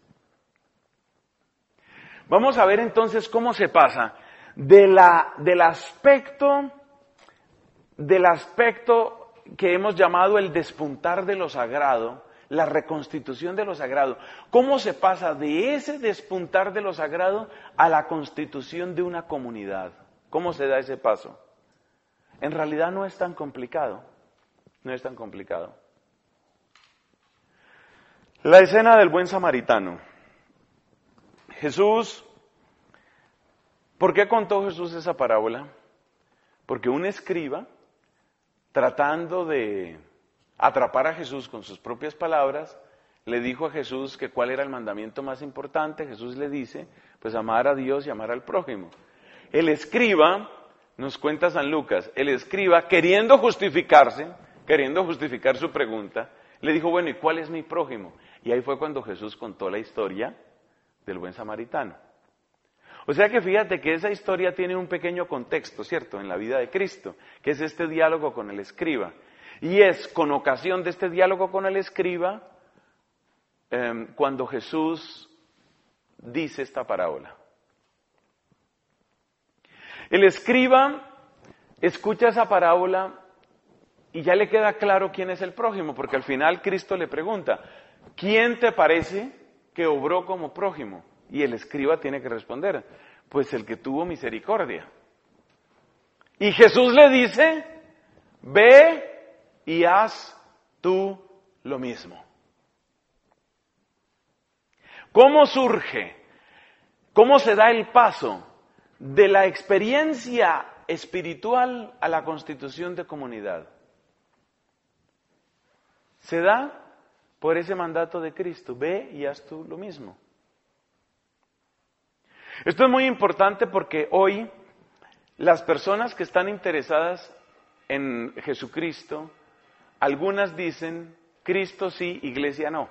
Vamos a ver entonces cómo se pasa de la, del aspecto del aspecto que hemos llamado el despuntar de lo sagrado, la reconstitución de lo sagrado. ¿Cómo se pasa de ese despuntar de lo sagrado a la constitución de una comunidad? ¿Cómo se da ese paso? En realidad no es tan complicado, no es tan complicado. La escena del buen samaritano. Jesús, ¿por qué contó Jesús esa parábola? Porque un escriba, tratando de atrapar a Jesús con sus propias palabras, le dijo a Jesús que cuál era el mandamiento más importante. Jesús le dice, pues amar a Dios y amar al prójimo. El escriba, nos cuenta San Lucas, el escriba queriendo justificarse, queriendo justificar su pregunta, le dijo, bueno, ¿y cuál es mi prójimo? Y ahí fue cuando Jesús contó la historia del buen samaritano. O sea que fíjate que esa historia tiene un pequeño contexto, ¿cierto?, en la vida de Cristo, que es este diálogo con el escriba. Y es con ocasión de este diálogo con el escriba eh, cuando Jesús dice esta parábola. El escriba escucha esa parábola y ya le queda claro quién es el prójimo, porque al final Cristo le pregunta, ¿quién te parece que obró como prójimo? Y el escriba tiene que responder, pues el que tuvo misericordia. Y Jesús le dice, ve y haz tú lo mismo. ¿Cómo surge? ¿Cómo se da el paso de la experiencia espiritual a la constitución de comunidad? Se da por ese mandato de Cristo, ve y haz tú lo mismo. Esto es muy importante porque hoy las personas que están interesadas en Jesucristo, algunas dicen, Cristo sí, Iglesia no.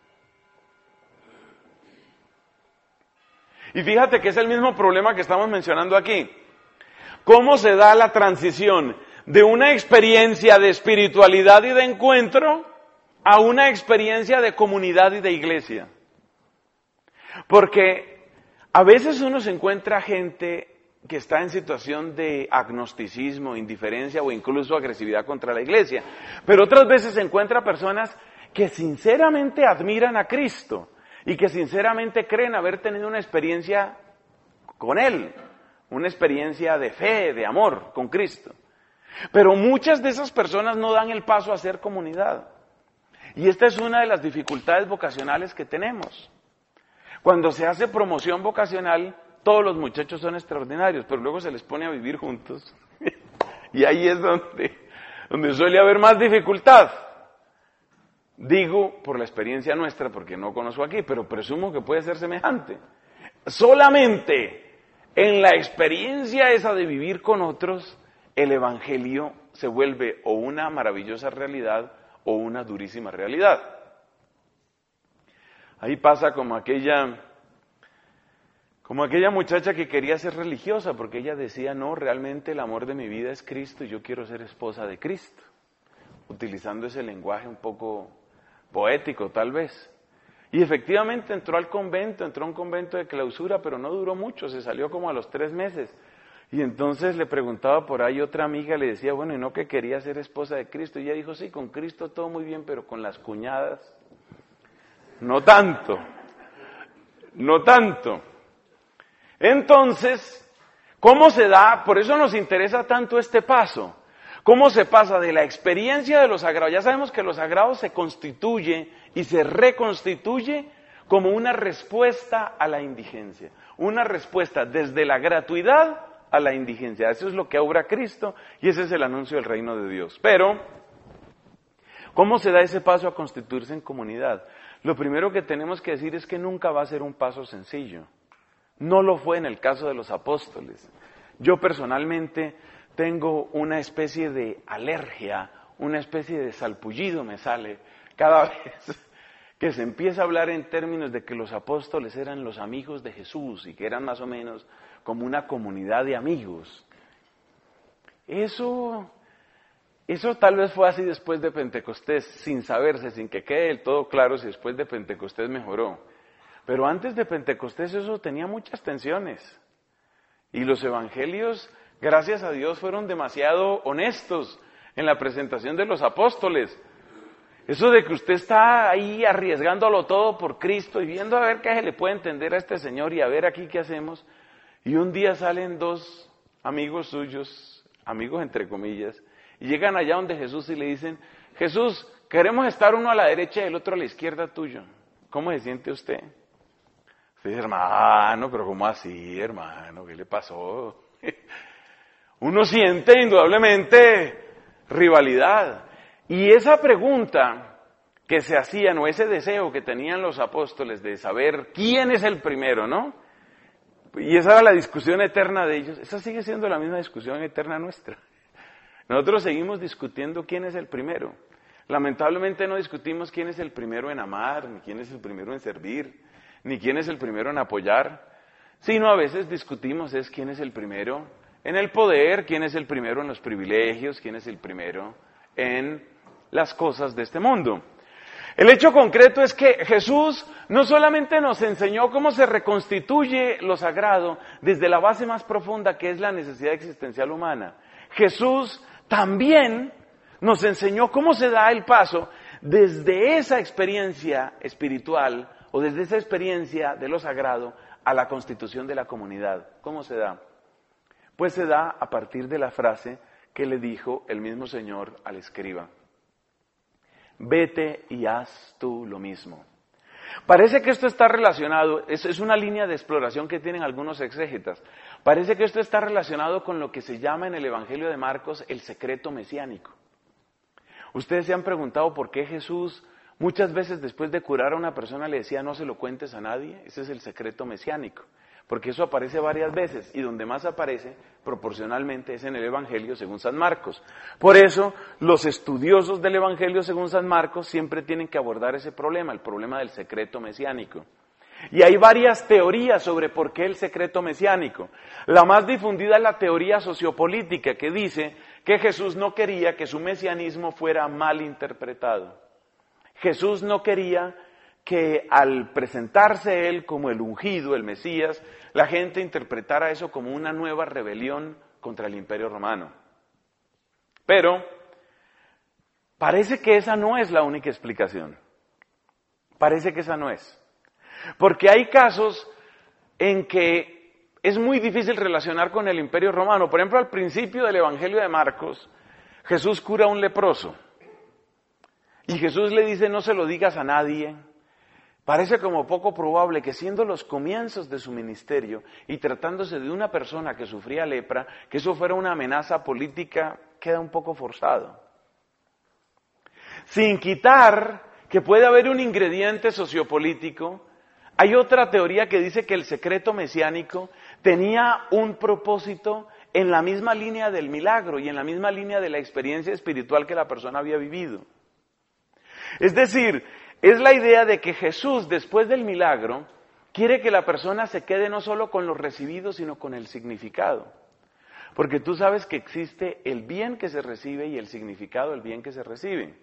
Y fíjate que es el mismo problema que estamos mencionando aquí. ¿Cómo se da la transición de una experiencia de espiritualidad y de encuentro a una experiencia de comunidad y de iglesia? Porque a veces uno se encuentra gente que está en situación de agnosticismo, indiferencia o incluso agresividad contra la iglesia. Pero otras veces se encuentra personas que sinceramente admiran a Cristo y que sinceramente creen haber tenido una experiencia con Él, una experiencia de fe, de amor con Cristo. Pero muchas de esas personas no dan el paso a ser comunidad. Y esta es una de las dificultades vocacionales que tenemos. Cuando se hace promoción vocacional, todos los muchachos son extraordinarios, pero luego se les pone a vivir juntos. Y ahí es donde, donde suele haber más dificultad. Digo por la experiencia nuestra, porque no conozco aquí, pero presumo que puede ser semejante. Solamente en la experiencia esa de vivir con otros, el Evangelio se vuelve o una maravillosa realidad o una durísima realidad. Ahí pasa como aquella, como aquella muchacha que quería ser religiosa, porque ella decía, no, realmente el amor de mi vida es Cristo y yo quiero ser esposa de Cristo. Utilizando ese lenguaje un poco poético, tal vez. Y efectivamente entró al convento, entró a un convento de clausura, pero no duró mucho, se salió como a los tres meses. Y entonces le preguntaba por ahí otra amiga, le decía, bueno, ¿y no que quería ser esposa de Cristo? Y ella dijo, sí, con Cristo todo muy bien, pero con las cuñadas, no tanto, no tanto. Entonces, ¿cómo se da? Por eso nos interesa tanto este paso. ¿Cómo se pasa de la experiencia de lo sagrado? Ya sabemos que lo sagrado se constituye y se reconstituye como una respuesta a la indigencia. Una respuesta desde la gratuidad a la indigencia. Eso es lo que obra Cristo y ese es el anuncio del reino de Dios. Pero, ¿cómo se da ese paso a constituirse en comunidad? Lo primero que tenemos que decir es que nunca va a ser un paso sencillo. No lo fue en el caso de los apóstoles. Yo personalmente tengo una especie de alergia, una especie de salpullido me sale cada vez que se empieza a hablar en términos de que los apóstoles eran los amigos de Jesús y que eran más o menos como una comunidad de amigos. Eso, eso tal vez fue así después de Pentecostés, sin saberse, sin que quede del todo claro si después de Pentecostés mejoró. Pero antes de Pentecostés eso tenía muchas tensiones. Y los evangelios gracias a Dios, fueron demasiado honestos en la presentación de los apóstoles. Eso de que usted está ahí arriesgándolo todo por Cristo y viendo a ver qué se le puede entender a este señor y a ver aquí qué hacemos. Y un día salen dos amigos suyos, amigos entre comillas, y llegan allá donde Jesús y le dicen, Jesús, queremos estar uno a la derecha y el otro a la izquierda tuyo. ¿Cómo se siente usted? Usted dice, hermano, pero ¿cómo así, hermano? ¿Qué le pasó? Uno siente indudablemente rivalidad. Y esa pregunta que se hacían, o ese deseo que tenían los apóstoles de saber quién es el primero, ¿no? Y esa era la discusión eterna de ellos. Esa sigue siendo la misma discusión eterna nuestra. Nosotros seguimos discutiendo quién es el primero. Lamentablemente no discutimos quién es el primero en amar, ni quién es el primero en servir, ni quién es el primero en apoyar, sino a veces discutimos es quién es el primero en el poder, quién es el primero en los privilegios, quién es el primero en las cosas de este mundo. El hecho concreto es que Jesús no solamente nos enseñó cómo se reconstituye lo sagrado desde la base más profunda que es la necesidad existencial humana. Jesús también nos enseñó cómo se da el paso desde esa experiencia espiritual o desde esa experiencia de lo sagrado a la constitución de la comunidad. ¿Cómo se da? Pues se da a partir de la frase que le dijo el mismo Señor al escriba. Vete y haz tú lo mismo. Parece que esto está relacionado, es, es una línea de exploración que tienen algunos exégetas. Parece que esto está relacionado con lo que se llama en el Evangelio de Marcos el secreto mesiánico. Ustedes se han preguntado por qué Jesús muchas veces después de curar a una persona le decía no se lo cuentes a nadie. Ese es el secreto mesiánico. Porque eso aparece varias veces y donde más aparece proporcionalmente es en el Evangelio según San Marcos. Por eso los estudiosos del Evangelio según San Marcos siempre tienen que abordar ese problema, el problema del secreto mesiánico. Y hay varias teorías sobre por qué el secreto mesiánico. La más difundida es la teoría sociopolítica que dice que Jesús no quería que su mesianismo fuera mal interpretado. Jesús no quería que al presentarse él como el ungido, el Mesías, la gente interpretara eso como una nueva rebelión contra el Imperio Romano. Pero parece que esa no es la única explicación. Parece que esa no es. Porque hay casos en que es muy difícil relacionar con el Imperio Romano. Por ejemplo, al principio del Evangelio de Marcos, Jesús cura a un leproso. Y Jesús le dice, no se lo digas a nadie. Parece como poco probable que siendo los comienzos de su ministerio y tratándose de una persona que sufría lepra, que eso fuera una amenaza política, queda un poco forzado. Sin quitar que puede haber un ingrediente sociopolítico, hay otra teoría que dice que el secreto mesiánico tenía un propósito en la misma línea del milagro y en la misma línea de la experiencia espiritual que la persona había vivido. Es decir, es la idea de que Jesús, después del milagro, quiere que la persona se quede no solo con lo recibido, sino con el significado. Porque tú sabes que existe el bien que se recibe y el significado del bien que se recibe.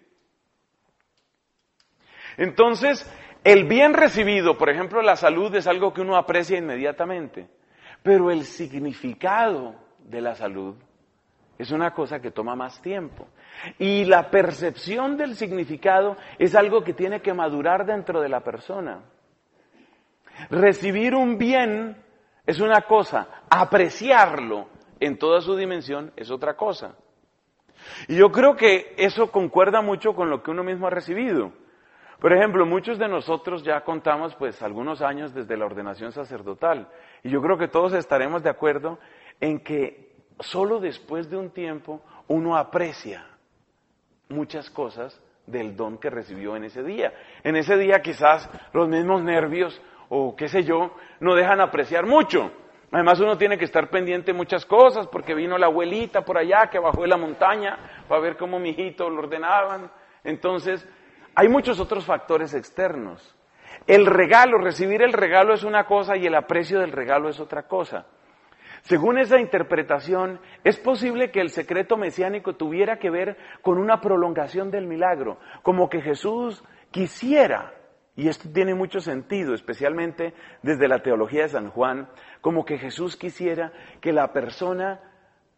Entonces, el bien recibido, por ejemplo, la salud, es algo que uno aprecia inmediatamente. Pero el significado de la salud es una cosa que toma más tiempo. Y la percepción del significado es algo que tiene que madurar dentro de la persona. Recibir un bien es una cosa, apreciarlo en toda su dimensión es otra cosa. Y yo creo que eso concuerda mucho con lo que uno mismo ha recibido. Por ejemplo, muchos de nosotros ya contamos pues algunos años desde la ordenación sacerdotal. Y yo creo que todos estaremos de acuerdo en que solo después de un tiempo uno aprecia muchas cosas del don que recibió en ese día. En ese día quizás los mismos nervios o qué sé yo no dejan apreciar mucho. Además uno tiene que estar pendiente de muchas cosas porque vino la abuelita por allá que bajó de la montaña para ver cómo mi hijito lo ordenaban. Entonces hay muchos otros factores externos. El regalo, recibir el regalo es una cosa y el aprecio del regalo es otra cosa. Según esa interpretación, es posible que el secreto mesiánico tuviera que ver con una prolongación del milagro, como que Jesús quisiera, y esto tiene mucho sentido, especialmente desde la teología de San Juan, como que Jesús quisiera que la persona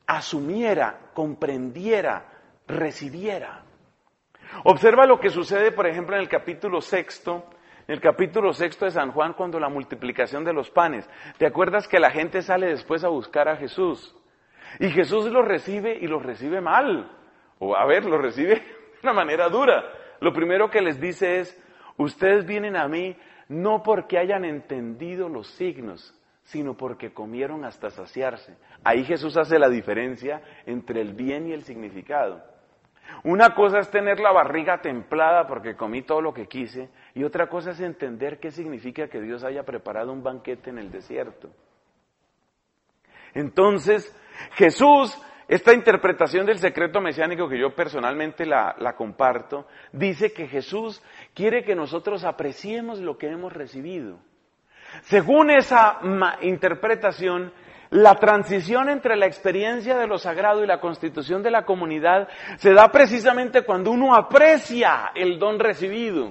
asumiera, comprendiera, recibiera. Observa lo que sucede, por ejemplo, en el capítulo sexto, en el capítulo sexto de San Juan, cuando la multiplicación de los panes. ¿Te acuerdas que la gente sale después a buscar a Jesús? Y Jesús los recibe y los recibe mal. O a ver, los recibe de una manera dura. Lo primero que les dice es, ustedes vienen a mí no porque hayan entendido los signos, sino porque comieron hasta saciarse. Ahí Jesús hace la diferencia entre el bien y el significado. Una cosa es tener la barriga templada porque comí todo lo que quise, y otra cosa es entender qué significa que Dios haya preparado un banquete en el desierto. Entonces, Jesús, esta interpretación del secreto mesiánico que yo personalmente la, la comparto, dice que Jesús quiere que nosotros apreciemos lo que hemos recibido. Según esa interpretación, la transición entre la experiencia de lo sagrado y la constitución de la comunidad se da precisamente cuando uno aprecia el don recibido.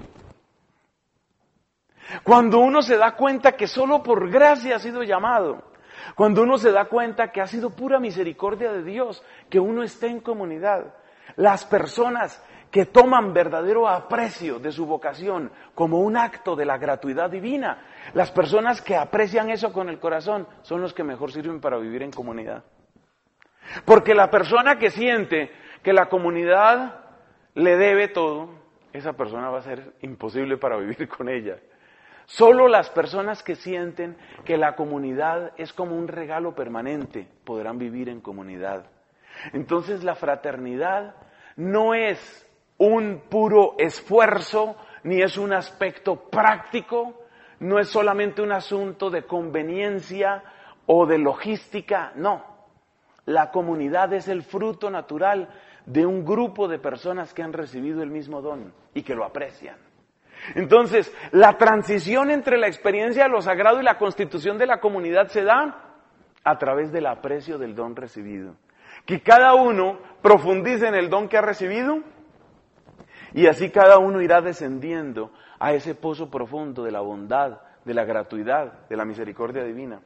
Cuando uno se da cuenta que solo por gracia ha sido llamado. Cuando uno se da cuenta que ha sido pura misericordia de Dios, que uno esté en comunidad. Las personas que toman verdadero aprecio de su vocación como un acto de la gratuidad divina, las personas que aprecian eso con el corazón son los que mejor sirven para vivir en comunidad. Porque la persona que siente que la comunidad le debe todo, esa persona va a ser imposible para vivir con ella. Solo las personas que sienten que la comunidad es como un regalo permanente podrán vivir en comunidad. Entonces la fraternidad no es un puro esfuerzo, ni es un aspecto práctico, no es solamente un asunto de conveniencia o de logística, no. La comunidad es el fruto natural de un grupo de personas que han recibido el mismo don y que lo aprecian. Entonces, la transición entre la experiencia de lo sagrado y la constitución de la comunidad se da a través del aprecio del don recibido. Que cada uno profundice en el don que ha recibido y así cada uno irá descendiendo a ese pozo profundo de la bondad, de la gratuidad, de la misericordia divina.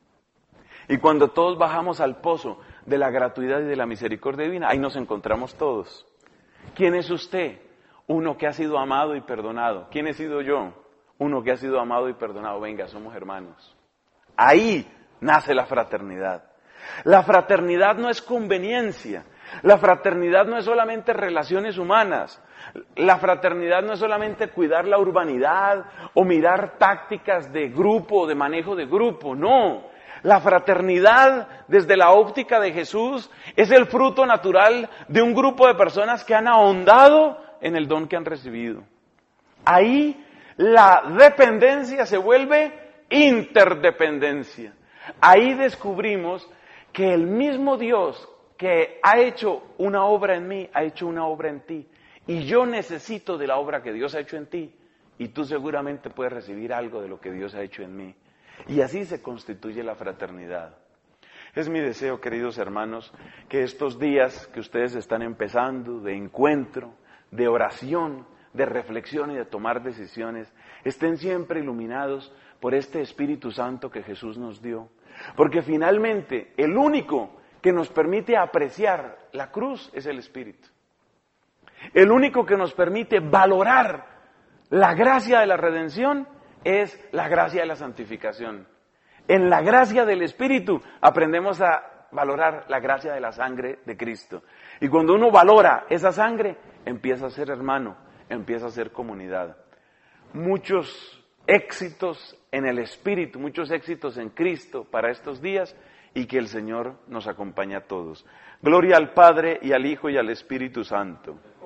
Y cuando todos bajamos al pozo de la gratuidad y de la misericordia divina, ahí nos encontramos todos. ¿Quién es usted? Uno que ha sido amado y perdonado. ¿Quién he sido yo? Uno que ha sido amado y perdonado. Venga, somos hermanos. Ahí nace la fraternidad. La fraternidad no es conveniencia. La fraternidad no es solamente relaciones humanas. La fraternidad no es solamente cuidar la urbanidad o mirar tácticas de grupo o de manejo de grupo. No. La fraternidad, desde la óptica de Jesús, es el fruto natural de un grupo de personas que han ahondado en el don que han recibido. Ahí la dependencia se vuelve interdependencia. Ahí descubrimos que el mismo Dios que ha hecho una obra en mí, ha hecho una obra en ti. Y yo necesito de la obra que Dios ha hecho en ti. Y tú seguramente puedes recibir algo de lo que Dios ha hecho en mí. Y así se constituye la fraternidad. Es mi deseo, queridos hermanos, que estos días que ustedes están empezando de encuentro, de oración, de reflexión y de tomar decisiones, estén siempre iluminados por este Espíritu Santo que Jesús nos dio. Porque finalmente el único que nos permite apreciar la cruz es el Espíritu. El único que nos permite valorar la gracia de la redención es la gracia de la santificación. En la gracia del Espíritu aprendemos a valorar la gracia de la sangre de Cristo. Y cuando uno valora esa sangre, empieza a ser hermano, empieza a ser comunidad. Muchos éxitos en el Espíritu, muchos éxitos en Cristo para estos días y que el Señor nos acompañe a todos. Gloria al Padre y al Hijo y al Espíritu Santo.